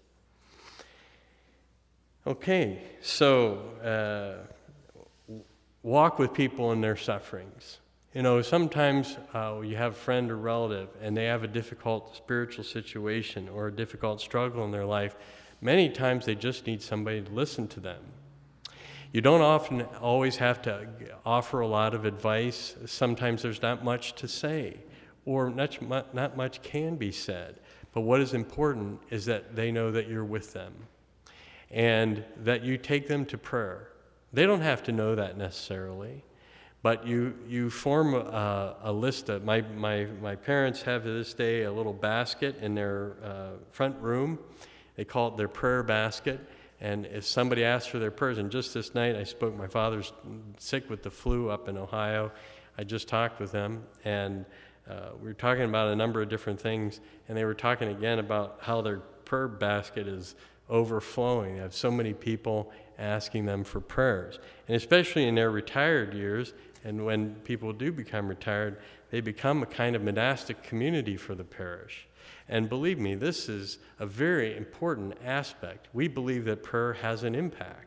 Okay, so walk with people in their sufferings. Sometimes you have a friend or relative and they have a difficult spiritual situation or a difficult struggle in their life. Many times they just need somebody to listen to them. You don't often always have to offer a lot of advice. Sometimes there's not much to say, or not much can be said. But what is important is that they know that you're with them and that you take them to prayer. They don't have to know that necessarily, but you form a list of, my parents have to this day a little basket in their front room. They call it their prayer basket. And if somebody asks for their prayers, and just this night my father's sick with the flu up in Ohio. I just talked with them, and we were talking about a number of different things, and they were talking again about how their prayer basket is overflowing. They have so many people asking them for prayers. And especially in their retired years, and when people do become retired, they become a kind of monastic community for the parish. And believe me, this is a very important aspect. We believe that prayer has an impact.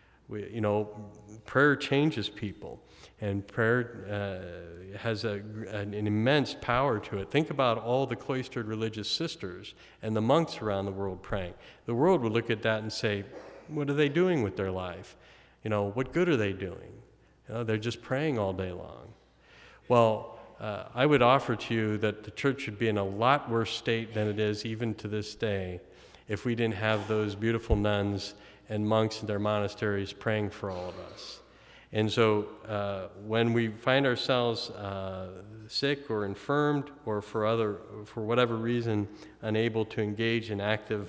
Prayer changes people, and prayer has an immense power to it. Think about all the cloistered religious sisters and the monks around the world praying. The world would look at that and say, what are they doing with their life? What good are they doing? They're just praying all day long. Well, I would offer to you that the church would be in a lot worse state than it is even to this day if we didn't have those beautiful nuns and monks in their monasteries praying for all of us. And so when we find ourselves sick or infirmed or for whatever reason unable to engage in active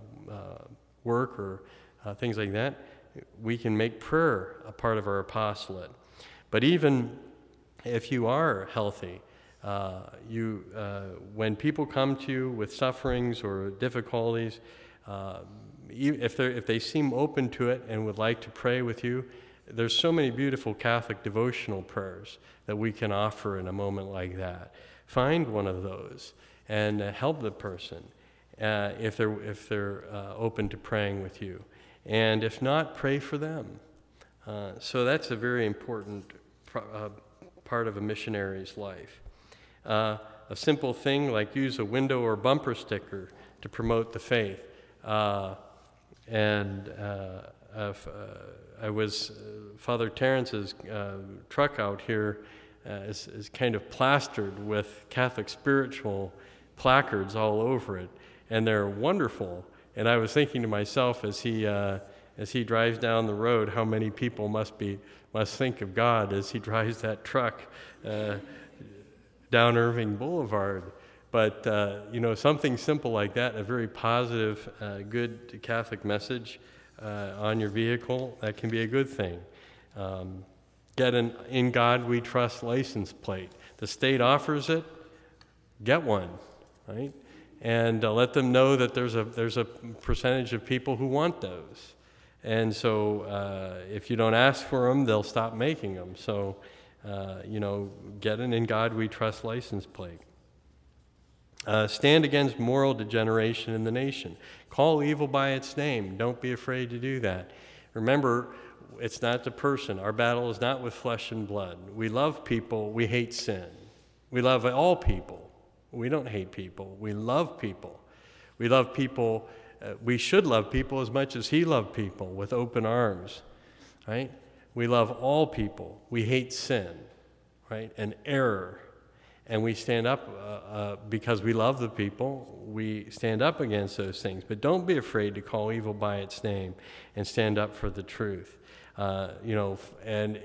work or things like that, we can make prayer a part of our apostolate. But even if you are healthy, when people come to you with sufferings or difficulties, if they seem open to it and would like to pray with you, there's so many beautiful Catholic devotional prayers that we can offer in a moment like that. Find one of those and help the person if they're open to praying with you. And if not, pray for them. So that's a very important part of a missionary's life. A simple thing like use a window or bumper sticker to promote the faith. Father Terrence's truck out here is kind of plastered with Catholic spiritual placards all over it, and they're wonderful. And I was thinking to myself as he drives down the road, how many people must think of God as he drives that truck down Irving Boulevard. But something simple like that, a very positive, good Catholic message on your vehicle, that can be a good thing. Get an "In God We Trust" license plate. The state offers it. Get one, right? And let them know that there's a percentage of people who want those. And so if you don't ask for them, they'll stop making them. So, get an "In God We Trust" license plate. Stand against moral degeneration in the nation. Call evil by its name. Don't be afraid to do that. Remember, it's not the person. Our battle is not with flesh and blood. We love people. We hate sin. We love all people. We don't hate people. We love people. We love people. We should love people as much as he loved people, with open arms, right? We love all people. We hate sin, right, and error. And we stand up because we love the people. We stand up against those things. But don't be afraid to call evil by its name and stand up for the truth. And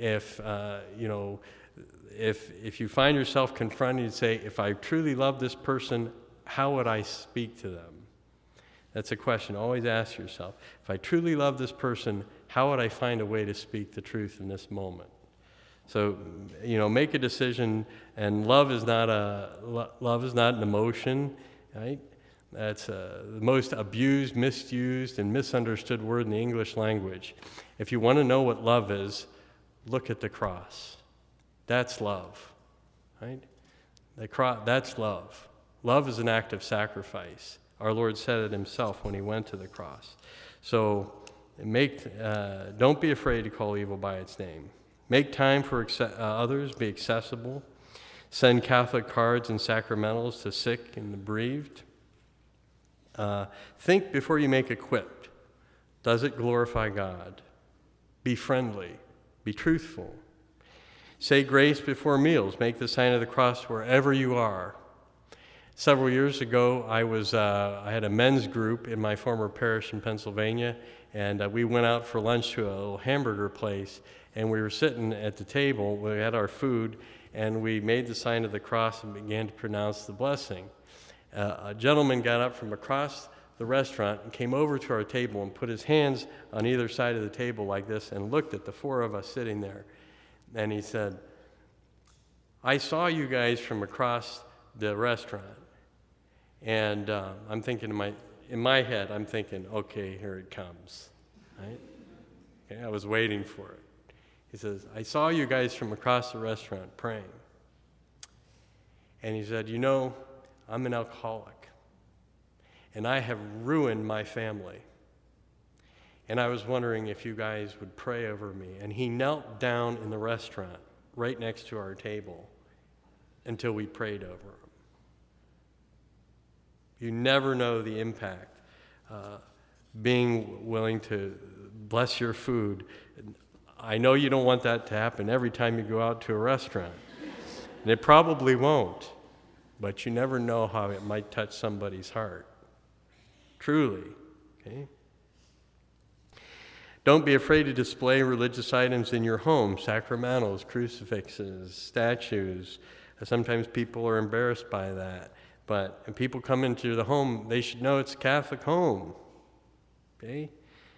if you find yourself confronted and say, if I truly love this person, how would I speak to them? That's a question. Always ask yourself, if I truly love this person, how would I find a way to speak the truth in this moment? So, make a decision. And love is not an emotion, right? That's the most abused, misused, and misunderstood word in the English language. If you want to know what love is, look at the cross. That's love, right? That's love. Love is an act of sacrifice. Our Lord said it himself when he went to the cross. So don't be afraid to call evil by its name. Make time for others, be accessible. Send Catholic cards and sacramentals to sick and the bereaved. Think before you make a quip. Does it glorify God? Be friendly. Be truthful. Say grace before meals. Make the sign of the cross wherever you are. Several years ago, I had a men's group in my former parish in Pennsylvania, and we went out for lunch to a little hamburger place, and we were sitting at the table. We had our food, and we made the sign of the cross and began to pronounce the blessing. A gentleman got up from across the restaurant and came over to our table and put his hands on either side of the table like this and looked at the four of us sitting there. And he said, "I saw you guys from across the restaurant." And I'm thinking in my head, I'm thinking, okay, here it comes, right? Okay, I was waiting for it. He says, "I saw you guys from across the restaurant praying." And he said, "I'm an alcoholic, and I have ruined my family. And I was wondering if you guys would pray over me." And he knelt down in the restaurant right next to our table until we prayed over him. You never know the impact. Being willing to bless your food. I know you don't want that to happen every time you go out to a restaurant. And it probably won't. But you never know how it might touch somebody's heart. Truly. Okay? Don't be afraid to display religious items in your home. Sacramentals, crucifixes, statues. Sometimes people are embarrassed by that. But when people come into the home, they should know it's a Catholic home. Okay?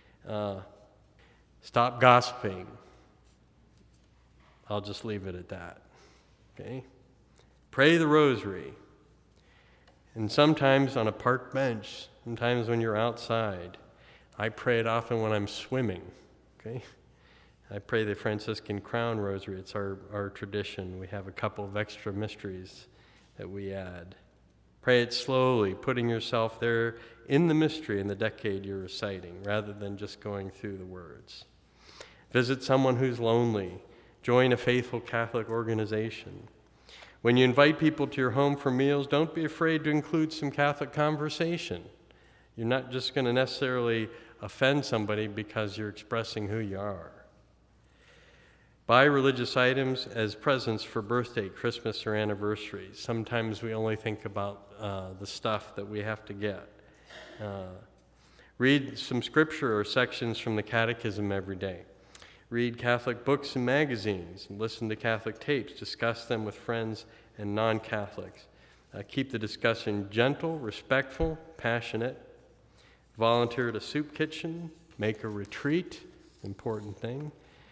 Stop gossiping. I'll just leave it at that. Okay? Pray the rosary. And sometimes on a park bench, sometimes when you're outside. I pray it often when I'm swimming. Okay? I pray the Franciscan Crown Rosary. It's our tradition. We have a couple of extra mysteries that we add. Pray it slowly, putting yourself there in the mystery in the decade you're reciting, rather than just going through the words. Visit someone who's lonely. Join a faithful Catholic organization. When you invite people to your home for meals, don't be afraid to include some Catholic conversation. You're not just going to necessarily offend somebody because you're expressing who you are. Buy religious items as presents for birthday, Christmas, or anniversaries. Sometimes we only think about the stuff that we have to get. Read some scripture or sections from the Catechism every day. Read Catholic books and magazines, and listen to Catholic tapes. Discuss them with friends and non-Catholics. Keep the discussion gentle, respectful, passionate. Volunteer at a soup kitchen. Make a retreat, important thing.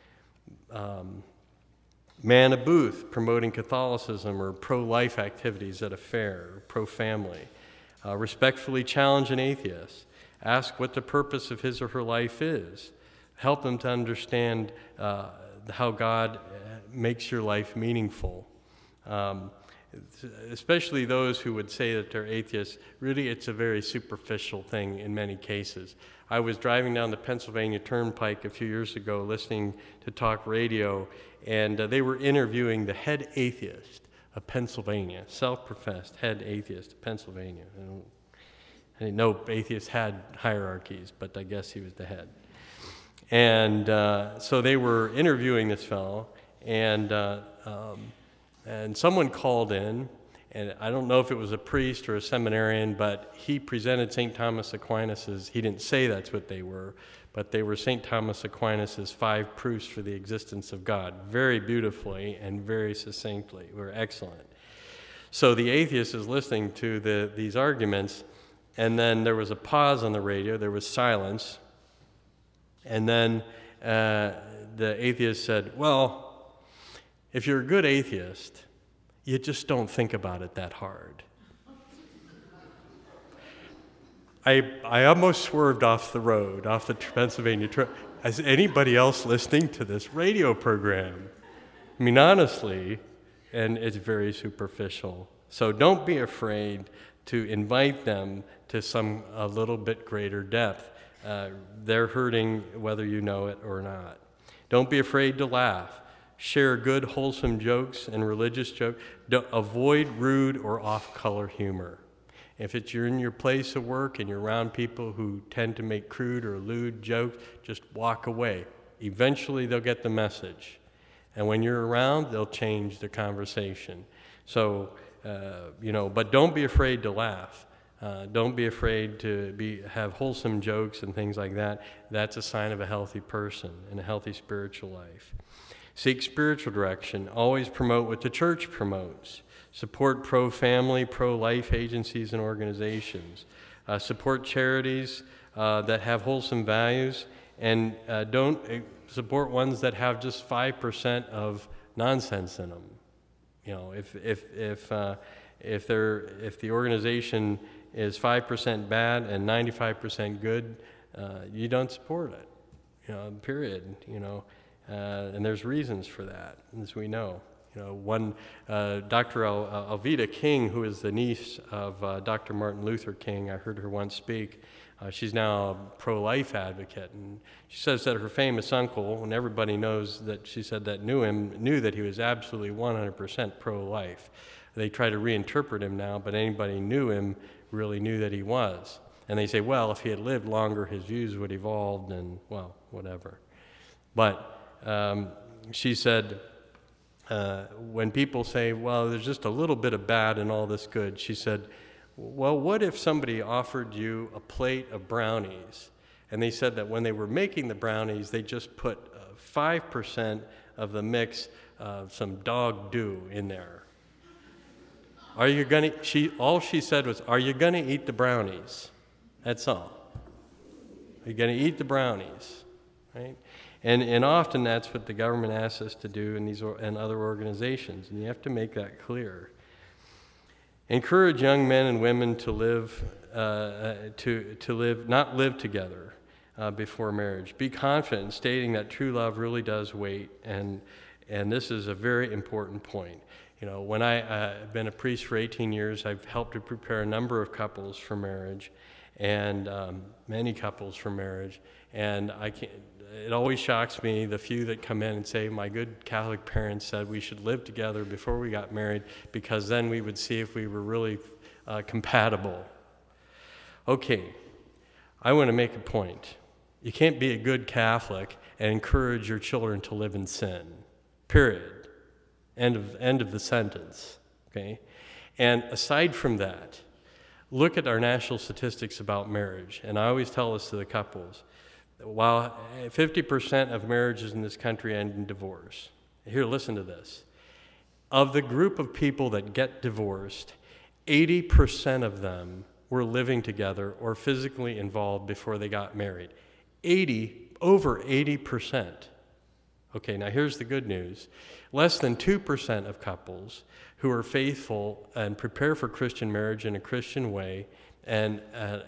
Man a booth promoting Catholicism or pro-life activities at a fair, pro-family. Respectfully challenge an atheist. Ask what the purpose of his or her life is. Help them to understand how God makes your life meaningful. Especially those who would say that they're atheists. Really, it's a very superficial thing in many cases. I was driving down the Pennsylvania Turnpike a few years ago listening to talk radio, and they were interviewing the head atheist of Pennsylvania, self-professed head atheist of Pennsylvania. I didn't know atheists had hierarchies, but I guess he was the head. And so they were interviewing this fellow, and someone called in, and I don't know if it was a priest or a seminarian, but he presented St. Thomas Aquinas', he didn't say that's what they were, but they were St. Thomas Aquinas' 5 proofs for the existence of God, very beautifully and very succinctly. Were excellent. So the atheist is listening to these arguments, and then there was a pause on the radio, there was silence, and then the atheist said, "Well, If you're a good atheist, you just don't think about it that hard. I almost swerved off the road, off the Pennsylvania Trail. Is anybody else listening to this radio program? I mean, honestly, and it's very superficial. So don't be afraid to invite them to a little bit greater depth. They're hurting whether you know it or not. Don't be afraid to laugh. Share good, wholesome jokes and religious jokes. Avoid rude or off-color humor. If you're in your place of work and you're around people who tend to make crude or lewd jokes, just walk away. Eventually they'll get the message. And when you're around, they'll change the conversation. So, but don't be afraid to laugh. Don't be afraid to have wholesome jokes and things like that. That's a sign of a healthy person and a healthy spiritual life. Seek spiritual direction. Always promote what the church promotes. Support pro-family, pro-life agencies and organizations. Support charities that have wholesome values, and don't support ones that have just 5% of nonsense in them. You know, if the organization is 5% bad and 95% good, you don't support it. You know, period. You know, and there's reasons for that, as we know. You know, one Dr. Alveda King, who is the niece of Dr. Martin Luther King, I heard her once speak. She's now a pro-life advocate, and she says that her famous uncle, and everybody knows that she said that knew that he was absolutely 100% pro-life. They try to reinterpret him now, but anybody who knew him really knew that he was. And they say, well, if he had lived longer, his views would have evolved, and well, whatever. But she said, when people say, well, there's just a little bit of bad and all this good, she said, well, what if somebody offered you a plate of brownies, and they said that when they were making the brownies, they just put 5% of the mix of some dog dew in there? Are you gonna? All she said was, "Are you gonna eat the brownies?" That's all. Are you gonna eat the brownies, right? And often that's what the government asks us to do in these and other organizations, and you have to make that clear. Encourage young men and women to live, not live together before marriage. Be confident in stating that true love really does wait, and this is a very important point. You know, when I've been a priest for 18 years, I've helped to prepare a number of couples for marriage, and many couples for marriage, and it always shocks me, the few that come in and say, my good Catholic parents said we should live together before we got married because then we would see if we were really compatible. Okay, I want to make a point. You can't be a good Catholic and encourage your children to live in sin, period. End of the sentence, okay? And aside from that, look at our national statistics about marriage, and I always tell this to the couples. While 50% of marriages in this country end in divorce, here, listen to this. Of the group of people that get divorced, 80% of them were living together or physically involved before they got married. Over 80%. Okay, now here's the good news. Less than 2% of couples who are faithful and prepare for Christian marriage in a Christian way, and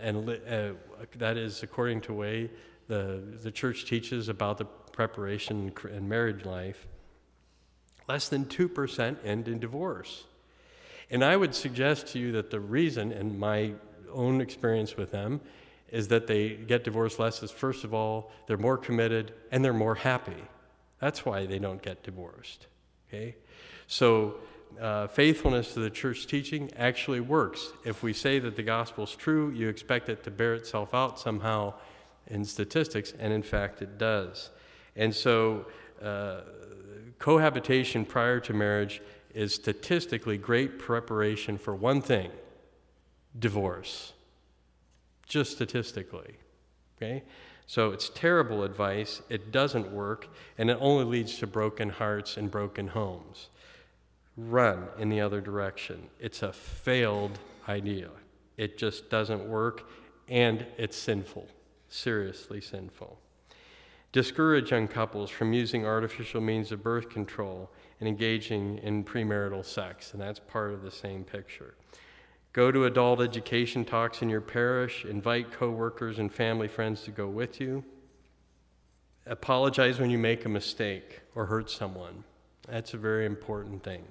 that is according to way the church teaches about the preparation in marriage life, less than 2% end in divorce. And I would suggest to you that the reason, in my own experience with them, is that they get divorced less is, first of all, they're more committed and they're more happy. That's why they don't get divorced, okay? So faithfulness to the church teaching actually works. If we say that the gospel is true, you expect it to bear itself out somehow in statistics, and in fact it does. And so cohabitation prior to marriage is statistically great preparation for one thing: divorce. Just statistically, okay? So it's terrible advice, it doesn't work, and it only leads to broken hearts and broken homes. Run in the other direction. It's a failed idea. It just doesn't work, and it's sinful. Seriously sinful. Discourage young couples from using artificial means of birth control and engaging in premarital sex, and that's part of the same picture. Go to adult education talks in your parish. Invite coworkers and family friends to go with you. Apologize when you make a mistake or hurt someone. That's a very important thing.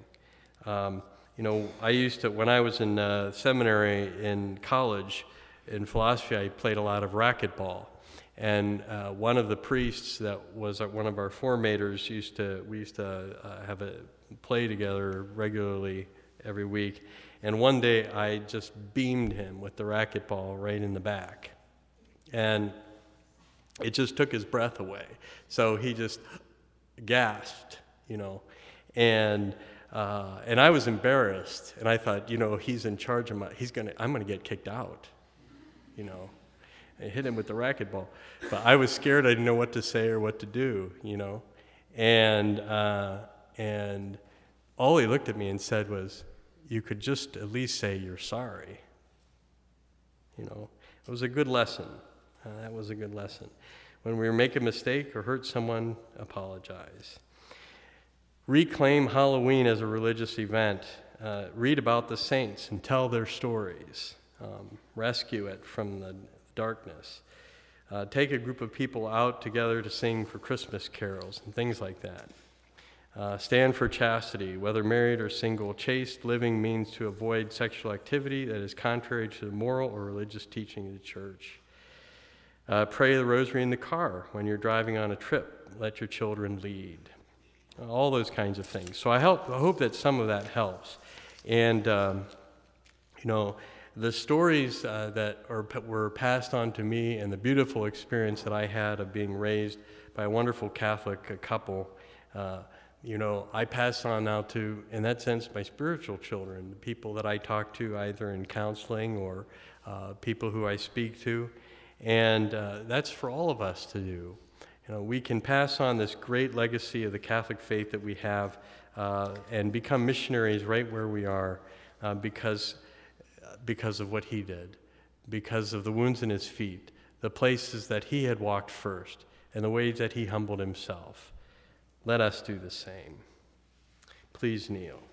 I used to, when I was in seminary in college, in philosophy, I played a lot of racquetball. And one of the priests that was one of our formators we used to have a play together regularly every week. And one day I just beamed him with the racquetball right in the back. And it just took his breath away. So he just gasped, And I was embarrassed. And I thought, he's in charge of I'm gonna get kicked out, I hit him with the racquetball. But I was scared. I didn't know what to say or what to do, And all he looked at me and said was, "You could just at least say you're sorry." It was a good lesson. That was a good lesson. When we make a mistake or hurt someone, apologize. Reclaim Halloween as a religious event. Read about the saints and tell their stories. Rescue it from the darkness. Take a group of people out together to sing for Christmas carols and things like that. Stand for chastity, whether married or single. Chaste living means to avoid sexual activity that is contrary to the moral or religious teaching of the church. Pray the rosary in the car when you're driving on a trip. Let your children lead. All those kinds of things. So I hope that some of that helps. And, the stories that were passed on to me and the beautiful experience that I had of being raised by a wonderful Catholic couple, I pass on now to, in that sense, my spiritual children, the people that I talk to either in counseling or people who I speak to. And that's for all of us to do. We can pass on this great legacy of the Catholic faith that we have and become missionaries right where we are because of what he did, because of the wounds in his feet, the places that he had walked first, and the ways that he humbled himself. Let us do the same. Please kneel.